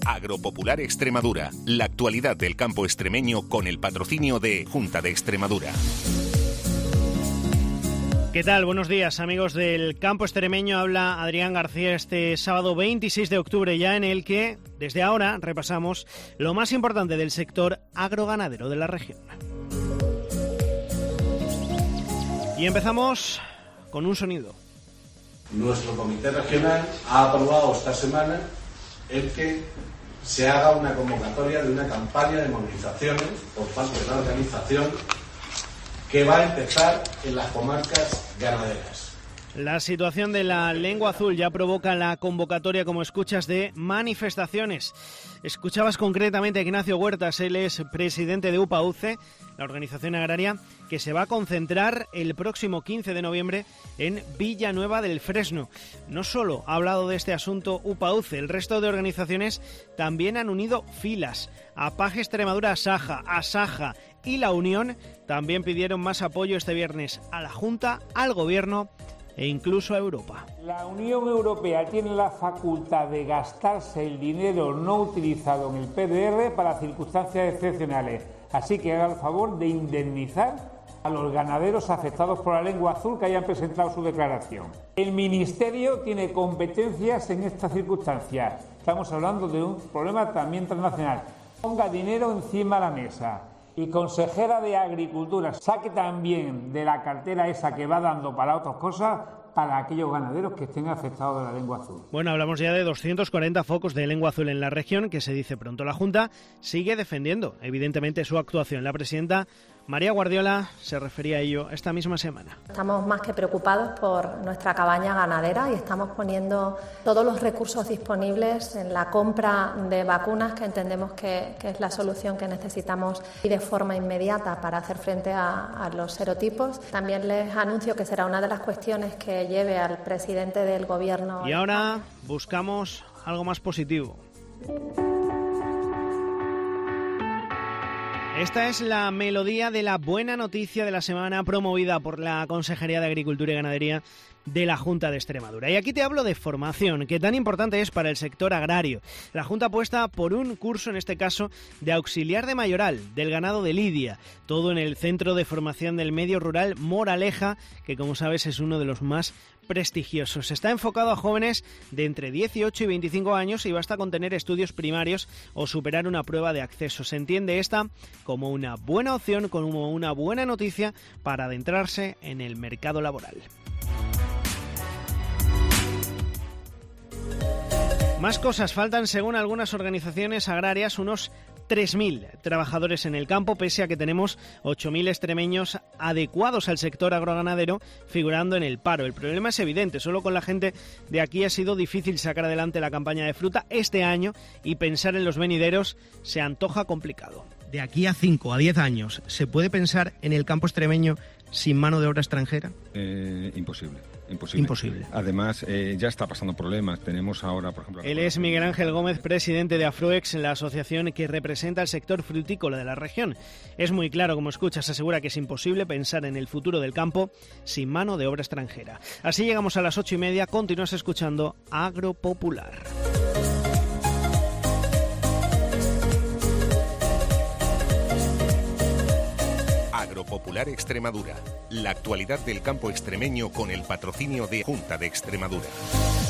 Agropopular Extremadura, la actualidad del campo extremeño con el patrocinio de Junta de Extremadura. ¿Qué tal? Buenos días, amigos del campo extremeño. Habla Adrián García este sábado 26 de octubre ya, en el que desde ahora repasamos lo más importante del sector agroganadero de la región. Y empezamos con un sonido. Nuestro comité regional ha aprobado esta semana el que se haga una convocatoria de una campaña de movilizaciones por parte de la organización que va a empezar en las comarcas ganaderas. La situación de la lengua azul ya provoca la convocatoria, como escuchas, de manifestaciones. Escuchabas concretamente a Ignacio Huertas, él es presidente de UPA-UCE, la organización agraria, que se va a concentrar el próximo 15 de noviembre en Villanueva del Fresno. No solo ha hablado de este asunto UPA-UCE, el resto de organizaciones también han unido filas. APAG Extremadura, Asaja y La Unión también pidieron más apoyo este viernes a la Junta, al Gobierno e incluso a Europa. La Unión Europea tiene la facultad de gastarse el dinero no utilizado en el PDR para circunstancias excepcionales, así que haga el favor de indemnizar a los ganaderos afectados por la lengua azul que hayan presentado su declaración. El Ministerio tiene competencias en estas circunstancias. Estamos hablando de un problema también transnacional. Ponga dinero encima de la mesa. Y consejera de Agricultura, saque también de la cartera esa que va dando para otras cosas para aquellos ganaderos que estén afectados de la lengua azul. Bueno, hablamos ya de 240 focos de lengua azul en la región, que se dice pronto. La Junta sigue defendiendo, evidentemente, su actuación. La presidenta María Guardiola se refería a ello esta misma semana. Estamos más que preocupados por nuestra cabaña ganadera y estamos poniendo todos los recursos disponibles en la compra de vacunas, que entendemos que es la solución que necesitamos y de forma inmediata para hacer frente a los serotipos. También les anuncio que será una de las cuestiones que lleve al presidente del Gobierno. Y ahora buscamos algo más positivo. Esta es la melodía de la buena noticia de la semana, promovida por la Consejería de Agricultura y Ganadería de la Junta de Extremadura. Y aquí te hablo de formación, que tan importante es para el sector agrario. La Junta apuesta por un curso, en este caso, de auxiliar de mayoral del ganado de lidia, todo en el Centro de Formación del Medio Rural Moraleja, que como sabes es uno de los más prestigiosos. Está enfocado a jóvenes de entre 18 y 25 años y basta con tener estudios primarios o superar una prueba de acceso. Se entiende esta como una buena opción, como una buena noticia para adentrarse en el mercado laboral. Más cosas faltan, según algunas organizaciones agrarias, unos 3.000 trabajadores en el campo, pese a que tenemos 8.000 extremeños adecuados al sector agroganadero figurando en el paro. El problema es evidente, solo con la gente de aquí ha sido difícil sacar adelante la campaña de fruta este año y pensar en los venideros se antoja complicado. ¿De aquí a 5 a 10 años se puede pensar en el campo extremeño sin mano de obra extranjera? Imposible. Además, ya está pasando problemas. Tenemos ahora, por ejemplo... Él es Miguel Ángel Gómez, presidente de Afruex, la asociación que representa el sector frutícola de la región. Es muy claro, como escuchas, asegura que es imposible pensar en el futuro del campo sin mano de obra extranjera. Así llegamos a las 8:30, continúas escuchando Agropopular. Agropopular Extremadura, la actualidad del campo extremeño con el patrocinio de Junta de Extremadura.